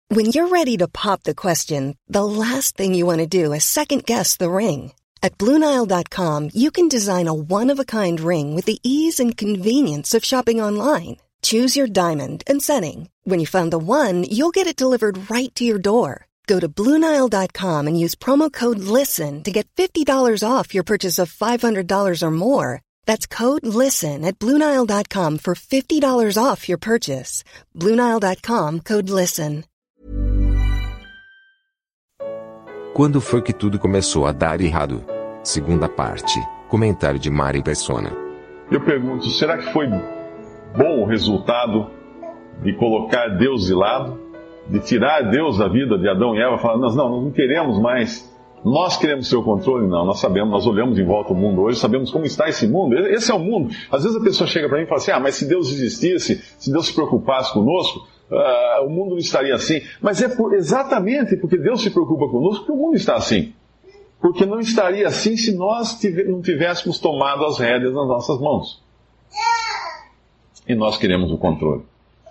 When you're ready to pop the question, the last thing you want to do is second-guess the ring. At BlueNile.com, you can design a one-of-a-kind ring with the ease and convenience of shopping online. Choose your diamond and setting. When you find the one, you'll get it delivered right to your door. Go to BlueNile.com and use promo code LISTEN to get $50 off your purchase of $500 or more. That's code LISTEN at BlueNile.com for $50 off your purchase. BlueNile.com, code LISTEN. Quando foi que tudo começou a dar errado? Segunda parte. Comentário de Mari Persona. Eu pergunto, será que foi bom o resultado de colocar Deus de lado? De tirar Deus da vida de Adão e Eva? Falar, nós não queremos mais. Nós queremos ter o controle? Não, nós sabemos, nós olhamos em volta ao mundo hoje, sabemos como está esse mundo. Esse é o mundo. Às vezes a pessoa chega para mim e fala assim, mas se Deus existisse, se Deus se preocupasse conosco, o mundo não estaria assim. Mas exatamente porque Deus se preocupa conosco que o mundo está assim. Porque não estaria assim se nós não tivéssemos tomado as rédeas nas nossas mãos. E nós queremos o controle.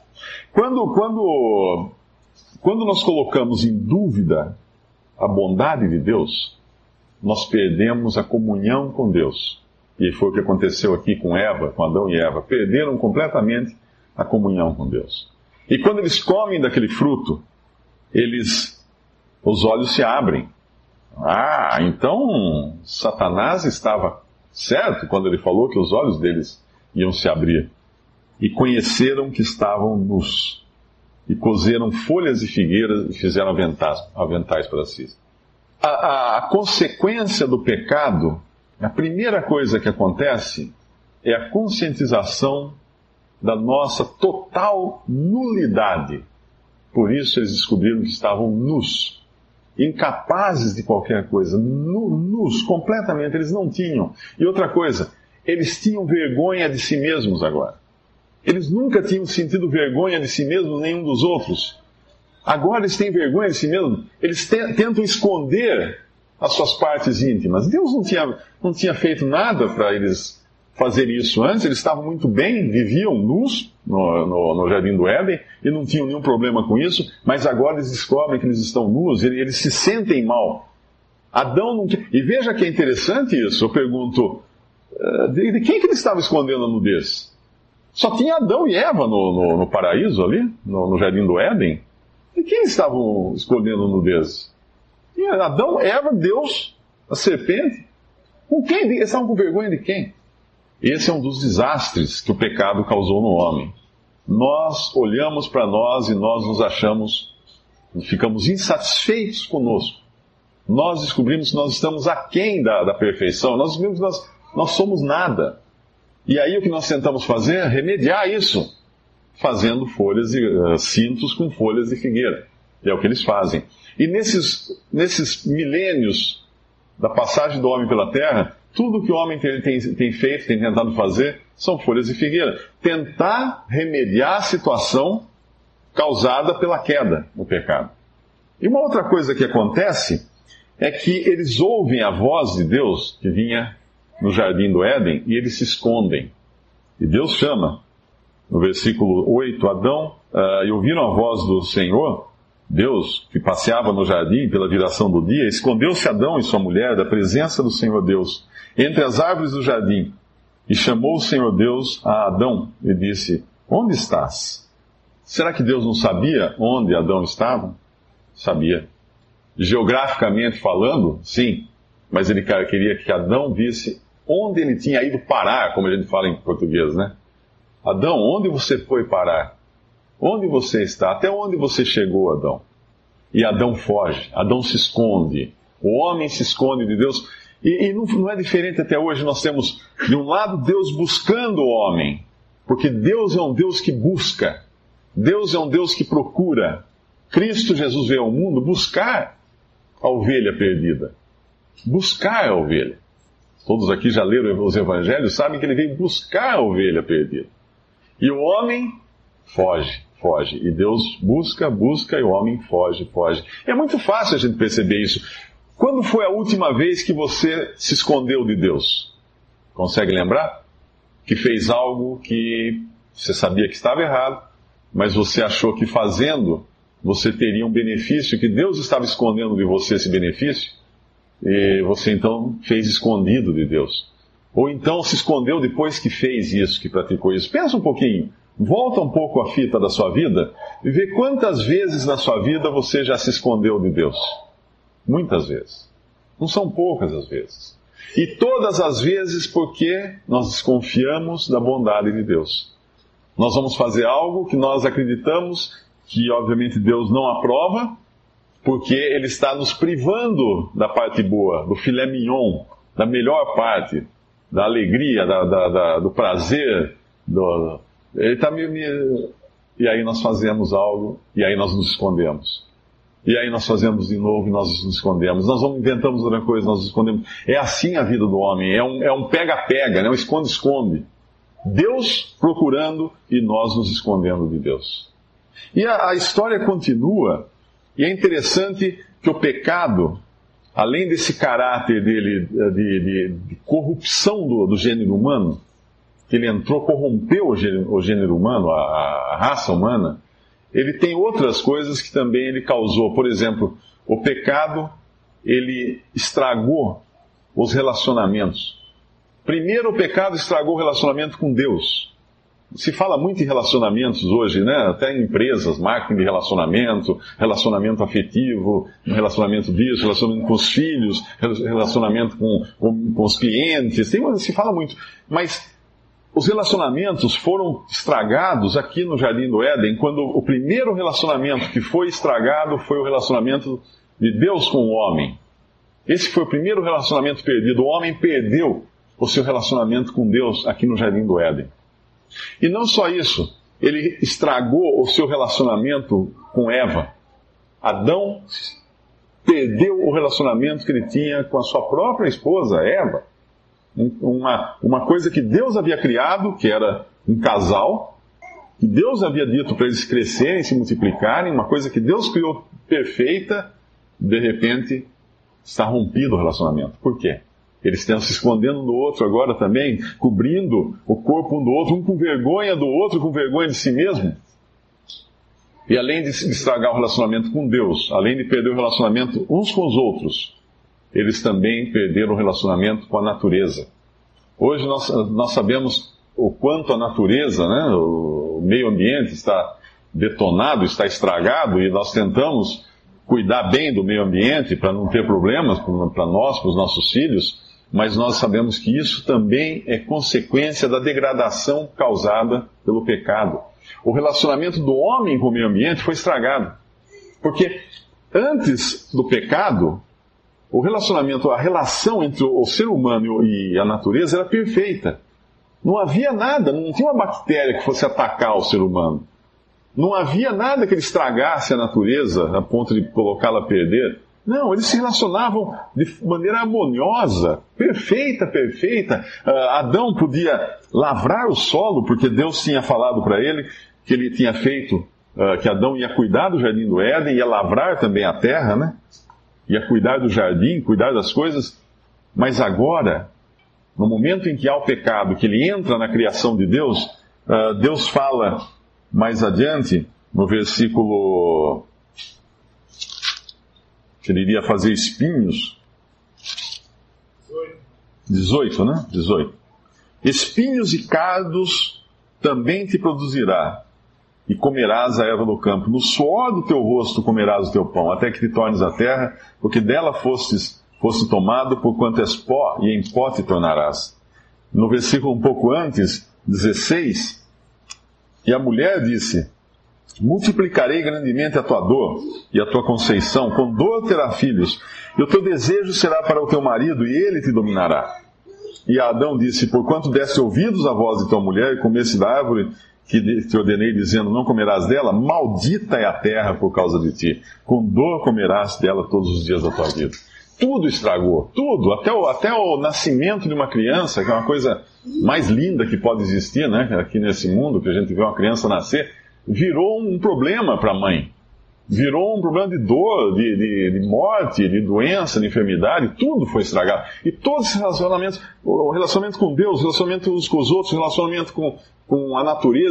Quando nós colocamos em dúvida a bondade de Deus, nós perdemos a comunhão com Deus. E foi o que aconteceu aqui com Adão e Eva. Perderam completamente a comunhão com Deus. E quando eles comem daquele fruto, os olhos se abrem. Então Satanás estava certo quando ele falou que os olhos deles iam se abrir. E conheceram que estavam nus. E cozeram folhas de figueira e fizeram aventais para si. A consequência do pecado, a primeira coisa que acontece é a conscientização da nossa total nulidade. Por isso eles descobriram que estavam nus, incapazes de qualquer coisa, nus, completamente, eles não tinham. E outra coisa, eles tinham vergonha de si mesmos agora. Eles nunca tinham sentido vergonha de si mesmos, nenhum dos outros. Agora eles têm vergonha de si mesmos. Eles tentam esconder as suas partes íntimas. Deus não tinha feito nada para eles fazerem isso antes. Eles estavam muito bem, viviam nus no Jardim do Éden e não tinham nenhum problema com isso. Mas agora eles descobrem que eles estão nus, eles se sentem mal. Adão não quer... E veja que é interessante isso. Eu pergunto, de quem que ele estava escondendo a nudez? Só tinha Adão e Eva no paraíso ali, no Jardim do Éden. E quem estavam escondendo a nudez? Tinha Adão, Eva, Deus, a serpente. Com quem? Eles estavam com vergonha de quem? Esse é um dos desastres que o pecado causou no homem. Nós olhamos para nós e nós nos achamos, ficamos insatisfeitos conosco. Nós descobrimos que nós estamos aquém da perfeição. Nós descobrimos que nós somos nada. E aí o que nós tentamos fazer é remediar isso, fazendo cintos com folhas de figueira. E é o que eles fazem. E nesses milênios da passagem do homem pela terra, tudo que o homem tem feito, tem tentado fazer, são folhas de figueira. Tentar remediar a situação causada pela queda, no pecado. E uma outra coisa que acontece é que eles ouvem a voz de Deus que vinha no Jardim do Éden, e eles se escondem. E Deus chama, no versículo 8, Adão, e ouviram a voz do Senhor, Deus, que passeava no jardim pela viração do dia, escondeu-se Adão e sua mulher da presença do Senhor Deus, entre as árvores do jardim, e chamou o Senhor Deus a Adão, e disse, onde estás? Será que Deus não sabia onde Adão estava? Sabia. Geograficamente falando, sim, mas ele queria que Adão visse onde ele tinha ido parar, como a gente fala em português, né? Adão, onde você foi parar? Onde você está? Até onde você chegou, Adão? E Adão foge, Adão se esconde. O homem se esconde de Deus. E não é diferente até hoje. Nós temos, de um lado, Deus buscando o homem. Porque Deus é um Deus que busca. Deus é um Deus que procura. Cristo Jesus veio ao mundo buscar a ovelha perdida. Buscar a ovelha. Todos aqui já leram os evangelhos, sabem que ele veio buscar a ovelha perdida. E o homem foge. E Deus busca, e o homem foge. É muito fácil a gente perceber isso. Quando foi a última vez que você se escondeu de Deus? Consegue lembrar? Que fez algo que você sabia que estava errado, mas você achou que fazendo, você teria um benefício que Deus estava escondendo de você, esse benefício, e você então fez escondido de Deus. Ou então se escondeu depois que fez isso, que praticou isso. Pensa um pouquinho, volta um pouco a fita da sua vida e vê quantas vezes na sua vida você já se escondeu de Deus. Muitas vezes. Não são poucas as vezes. E todas as vezes porque nós desconfiamos da bondade de Deus. Nós vamos fazer algo que nós acreditamos que obviamente Deus não aprova, porque Ele está nos privando da parte boa, do filé mignon, da melhor parte, da alegria, do prazer. Ele está E aí nós fazemos algo, e aí nós nos escondemos. E aí nós fazemos de novo e nós nos escondemos. Nós inventamos outra coisa, nós nos escondemos. É assim a vida do homem, é um pega-pega, né? Um esconde-esconde. Deus procurando e nós nos escondendo de Deus. E a história continua, e é interessante que o pecado, além desse caráter dele de corrupção do gênero humano, que ele entrou, corrompeu o gênero humano, a raça humana, ele tem outras coisas que também ele causou. Por exemplo, o pecado, ele estragou os relacionamentos. Primeiro, o pecado estragou o relacionamento com Deus. Se fala muito em relacionamentos hoje, né? Até em empresas, marketing de relacionamento afetivo, relacionamento disso, relacionamento com os filhos, relacionamento com os clientes, se fala muito. Mas os relacionamentos foram estragados aqui no Jardim do Éden, quando o primeiro relacionamento que foi estragado foi o relacionamento de Deus com o homem. Esse foi o primeiro relacionamento perdido. O homem perdeu o seu relacionamento com Deus aqui no Jardim do Éden. E não só isso, ele estragou o seu relacionamento com Eva. Adão perdeu o relacionamento que ele tinha com a sua própria esposa, Eva. Uma coisa que Deus havia criado, que era um casal, que Deus havia dito para eles crescerem, se multiplicarem, uma coisa que Deus criou perfeita, de repente está rompido o relacionamento. Por quê? Eles estão se escondendo do outro agora também, cobrindo o corpo um do outro, um com vergonha do outro, com vergonha de si mesmo. E além de estragar o relacionamento com Deus, além de perder o relacionamento uns com os outros, eles também perderam o relacionamento com a natureza. Hoje nós sabemos o quanto a natureza, né, o meio ambiente está detonado, está estragado, e nós tentamos cuidar bem do meio ambiente para não ter problemas para nós, para os nossos filhos, mas nós sabemos que isso também é consequência da degradação causada pelo pecado. O relacionamento do homem com o meio ambiente foi estragado. Porque antes do pecado, o relacionamento, a relação entre o ser humano e a natureza era perfeita. Não havia nada, não tinha uma bactéria que fosse atacar o ser humano. Não havia nada que ele estragasse a natureza a ponto de colocá-la a perder. Não, eles se relacionavam de maneira harmoniosa, perfeita. Adão podia lavrar o solo, porque Deus tinha falado para ele que ele tinha feito, que Adão ia cuidar do jardim do Éden, ia lavrar também a terra, né? Ia cuidar do jardim, cuidar das coisas. Mas agora, no momento em que há o pecado, que ele entra na criação de Deus, Deus fala mais adiante, no versículo que ele iria fazer espinhos. 18, né? 18. Espinhos e cardos também te produzirá, e comerás a erva do campo. No suor do teu rosto comerás o teu pão, até que te tornes a terra, porque dela fosse tomado, porquanto és pó, e em pó te tornarás. No versículo um pouco antes, 16, e a mulher disse: multiplicarei grandemente a tua dor e a tua conceição, com dor terá filhos, e o teu desejo será para o teu marido, e ele te dominará. E Adão disse: porquanto deste ouvidos à voz de tua mulher, e comeste da árvore que te ordenei, dizendo, não comerás dela, maldita é a terra por causa de ti, com dor comerás dela todos os dias da tua vida. Tudo estragou, tudo, até o nascimento de uma criança, que é uma coisa mais linda que pode existir, né? Aqui nesse mundo, que a gente vê uma criança nascer, virou um problema para a mãe. Virou um problema de dor, de morte, de doença, de enfermidade, tudo foi estragado. E todos esses relacionamentos, o relacionamento com Deus, o relacionamento uns com os outros, o relacionamento com a natureza,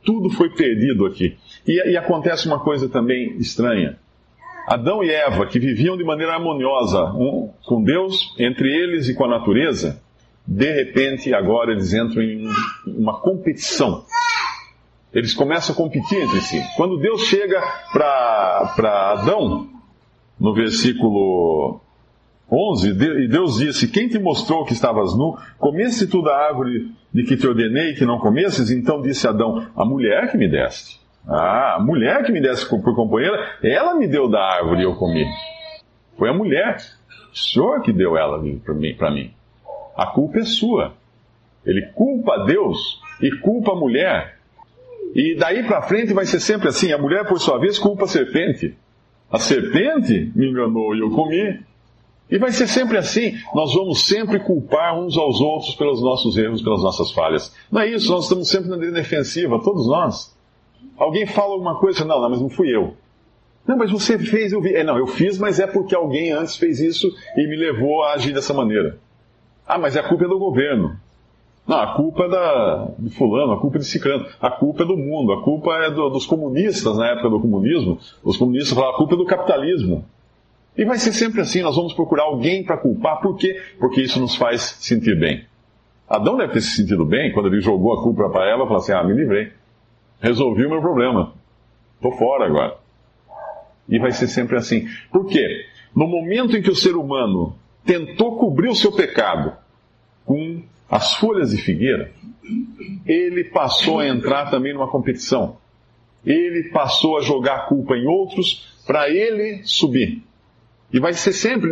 Tudo foi perdido aqui. E acontece uma coisa também estranha. Adão e Eva, que viviam de maneira harmoniosa com Deus, entre eles e com a natureza, de repente agora eles entram em uma competição. Eles começam a competir entre si. Quando Deus chega para Adão, no versículo 11, e Deus disse: quem te mostrou que estavas nu? Comeste tu da árvore de que te ordenei que não comesses? Então disse Adão: a mulher que me deste. A mulher que me desse por companheira, ela me deu da árvore e eu comi. Foi a mulher. O Senhor que deu ela para mim. A culpa é sua. Ele culpa a Deus e culpa a mulher. E daí para frente vai ser sempre assim. A mulher, por sua vez, culpa a serpente. A serpente me enganou e eu comi. E vai ser sempre assim. Nós vamos sempre culpar uns aos outros pelos nossos erros, pelas nossas falhas. Não é isso, nós estamos sempre na defensiva, todos nós. Alguém fala alguma coisa, não, mas não fui eu. Não, mas você fez, eu vi. Não, eu fiz, mas é porque alguém antes fez isso e me levou a agir dessa maneira. Ah, mas a culpa é do governo. Não, a culpa é de fulano, a culpa é de ciclano, a culpa é do mundo, a culpa é dos comunistas na época do comunismo. Os comunistas falavam, a culpa é do capitalismo. E vai ser sempre assim, nós vamos procurar alguém para culpar. Por quê? Porque isso nos faz sentir bem. Adão deve ter se sentido bem quando ele jogou a culpa para ela e falou assim, me livrei. Resolvi o meu problema. Estou fora agora. E vai ser sempre assim. Por quê? No momento em que o ser humano tentou cobrir o seu pecado com as folhas de figueira, ele passou a entrar também numa competição. Ele passou a jogar a culpa em outros para ele subir. E vai ser sempre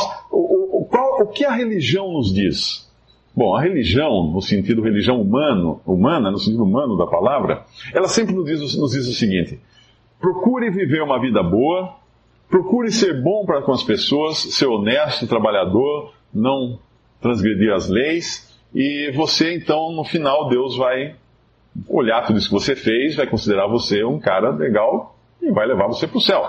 o que a religião nos diz? Bom, a religião, no sentido religião humana, no sentido humano da palavra, ela sempre nos diz o seguinte: procure viver uma vida boa, procure ser bom para com as pessoas, ser honesto, trabalhador, não transgredir as leis, e você então, no final, Deus vai olhar tudo isso que você fez, vai considerar você um cara legal e vai levar você para o céu.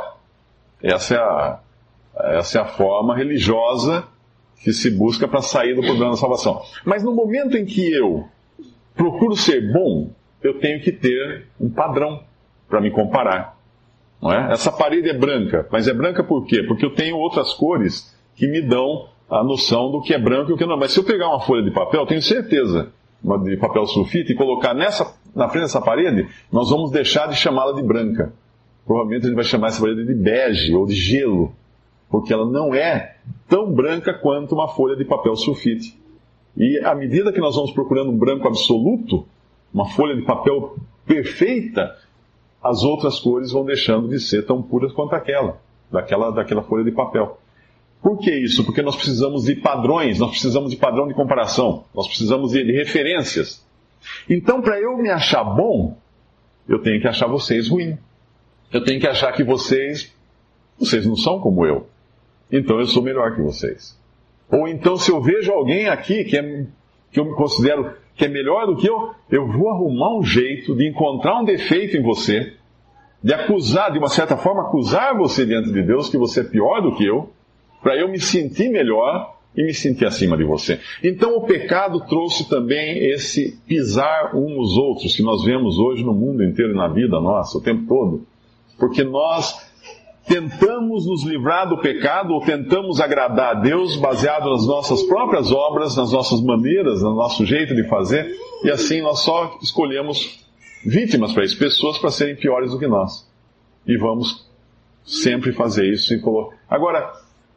Essa é a forma religiosa que se busca para sair do problema da salvação. Mas no momento em que eu procuro ser bom, eu tenho que ter um padrão para me comparar. Não é? Essa parede é branca, mas é branca por quê? Porque eu tenho outras cores que me dão a noção do que é branco e o que não é. Mas se eu pegar uma folha de papel, eu tenho certeza, de papel sulfite, e colocar na frente dessa parede, nós vamos deixar de chamá-la de branca. Provavelmente a gente vai chamar essa parede de bege ou de gelo, porque ela não é tão branca quanto uma folha de papel sulfite. E à medida que nós vamos procurando um branco absoluto, uma folha de papel perfeita, as outras cores vão deixando de ser tão puras quanto daquela folha de papel. Por que isso? Porque nós precisamos de padrões, nós precisamos de padrão de comparação, nós precisamos de referências. Então, para eu me achar bom, eu tenho que achar vocês ruins. Eu tenho que achar que vocês não são como eu. Então eu sou melhor que vocês. Ou então, se eu vejo alguém aqui que eu me considero que é melhor do que eu vou arrumar um jeito de encontrar um defeito em você, de acusar, de uma certa forma, acusar você diante de Deus que você é pior do que eu, para eu me sentir melhor e me sentir acima de você. Então o pecado trouxe também esse pisar uns nos outros, que nós vemos hoje no mundo inteiro e na vida nossa, o tempo todo. Porque nós tentamos nos livrar do pecado, ou tentamos agradar a Deus baseado nas nossas próprias obras, nas nossas maneiras, no nosso jeito de fazer, e assim nós só escolhemos vítimas para isso, pessoas para serem piores do que nós. E vamos sempre fazer isso. Agora,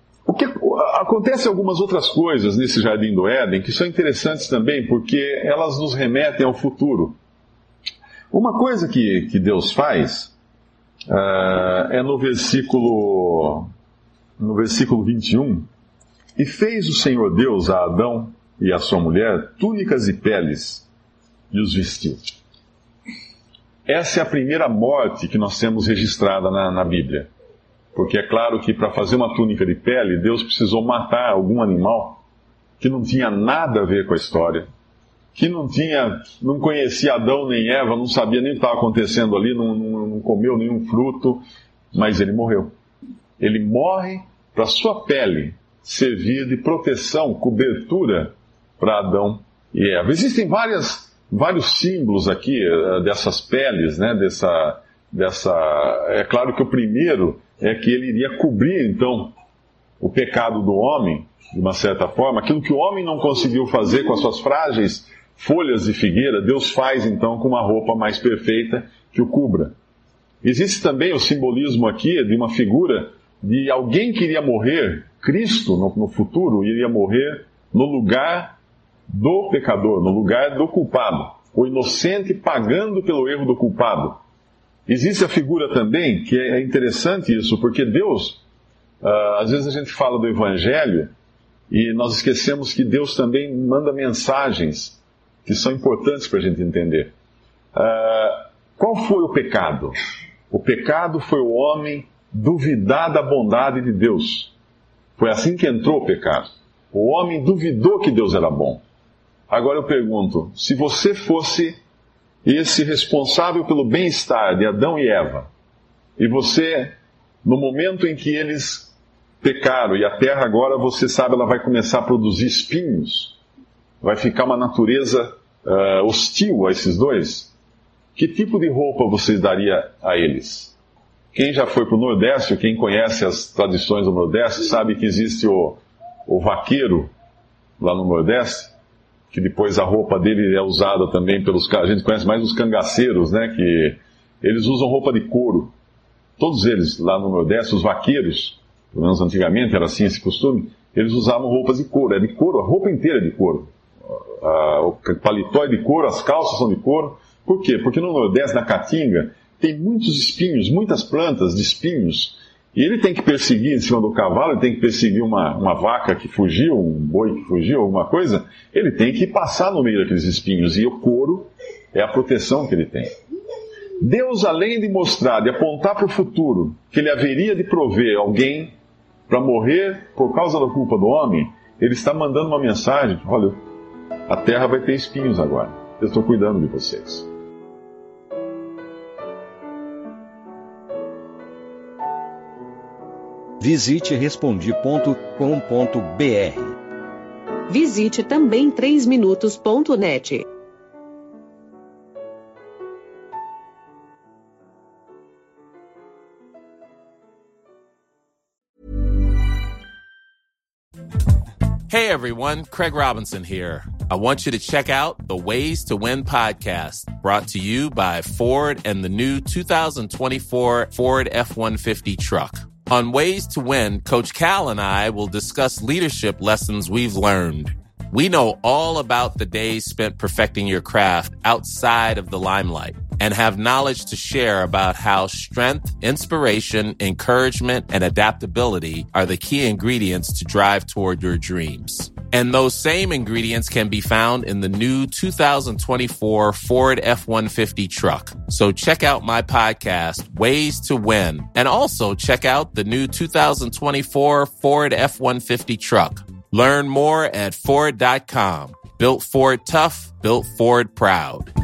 acontece algumas outras coisas nesse Jardim do Éden que são interessantes também, porque elas nos remetem ao futuro. Uma coisa que Deus faz é no versículo 21. E fez o Senhor Deus a Adão e a sua mulher túnicas e peles e os vestiu. Essa é a primeira morte que nós temos registrada na Bíblia. Porque é claro que para fazer uma túnica de pele, Deus precisou matar algum animal que não tinha nada a ver com a história, que não conhecia Adão nem Eva, não sabia nem o que estava acontecendo ali, não comeu nenhum fruto, mas ele morreu. Ele morre para sua pele servir de proteção, cobertura para Adão e Eva. Existem várias vários símbolos aqui dessas peles, né? É claro que o primeiro é que ele iria cobrir, então, o pecado do homem, de uma certa forma. Aquilo que o homem não conseguiu fazer com as suas frágeis folhas de figueira, Deus faz, então, com uma roupa mais perfeita que o cubra. Existe também o simbolismo aqui de uma figura de alguém que iria morrer, Cristo, no futuro, iria morrer no lugar do pecador, no lugar do culpado. O inocente pagando pelo erro do culpado. Existe a figura também, que é interessante isso, porque Deus, às vezes a gente fala do Evangelho e nós esquecemos que Deus também manda mensagens que são importantes para a gente entender. Qual foi o pecado? O pecado foi o homem duvidar da bondade de Deus. Foi assim que entrou o pecado. O homem duvidou que Deus era bom. Agora eu pergunto, se você fosse esse responsável pelo bem-estar de Adão e Eva, e você, no momento em que eles pecaram, e a terra agora, você sabe, ela vai começar a produzir espinhos, vai ficar uma natureza hostil a esses dois, que tipo de roupa você daria a eles? Quem já foi para o Nordeste, ou quem conhece as tradições do Nordeste, sabe que existe o vaqueiro lá no Nordeste, que depois a roupa dele é usada também pelos... A gente conhece mais os cangaceiros, né? Que eles usam roupa de couro. Todos eles lá no Nordeste, os vaqueiros, pelo menos antigamente era assim esse costume, eles usavam roupas de couro. É de couro, a roupa inteira é de couro. O paletó é de couro, as calças são de couro. Por quê? Porque no Nordeste, na Caatinga, tem muitos espinhos, muitas plantas de espinhos. E ele tem que perseguir em cima do cavalo, ele tem que perseguir uma vaca que fugiu, um boi que fugiu, alguma coisa. Ele tem que passar no meio daqueles espinhos. E o couro é a proteção que ele tem. Deus, além de mostrar, de apontar para o futuro, que ele haveria de prover alguém para morrer por causa da culpa do homem, ele está mandando uma mensagem: olha, a terra vai ter espinhos agora. Eu estou cuidando de vocês. Visite Respondi.com.br. Visite também 3minutos.net. Hey everyone, Craig Robinson here. I want you to check out the Ways to Win podcast, brought to you by Ford and the new 2024 Ford F-150 truck. On Ways to Win, Coach Cal and I will discuss leadership lessons we've learned. We know all about the days spent perfecting your craft outside of the limelight and have knowledge to share about how strength, inspiration, encouragement, and adaptability are the key ingredients to drive toward your dreams. And those same ingredients can be found in the new 2024 Ford F-150 truck. So check out my podcast, Ways to Win, and also check out the new 2024 Ford F-150 truck. Learn more at Ford.com. Built Ford tough, built Ford proud.